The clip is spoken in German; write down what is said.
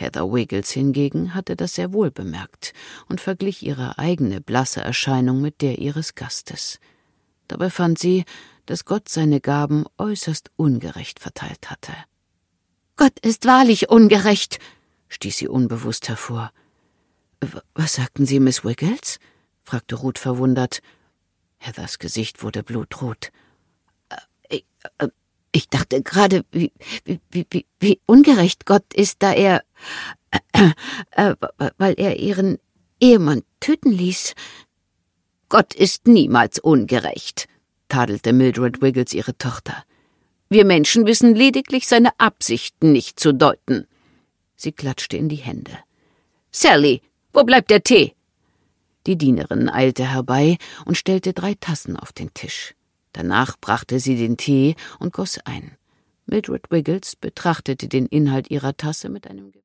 Heather Wiggles hingegen hatte das sehr wohl bemerkt und verglich ihre eigene blasse Erscheinung mit der ihres Gastes. Dabei fand sie, dass Gott seine Gaben äußerst ungerecht verteilt hatte. »Gott ist wahrlich ungerecht«, stieß sie unbewusst hervor. »Was sagten Sie, Miss Wiggles?« fragte Ruth verwundert. Heathers Gesicht wurde blutrot. Ich dachte gerade, wie ungerecht Gott ist, da er, weil er Ihren Ehemann töten ließ.« »Gott ist niemals ungerecht«, tadelte Mildred Wiggles ihre Tochter. »Wir Menschen wissen lediglich seine Absichten nicht zu deuten.« Sie klatschte in die Hände. »Sally, wo bleibt der Tee?« Die Dienerin eilte herbei und stellte 3 Tassen auf den Tisch. Danach brachte sie den Tee und goss ein. Mildred Wiggles betrachtete den Inhalt ihrer Tasse mit einem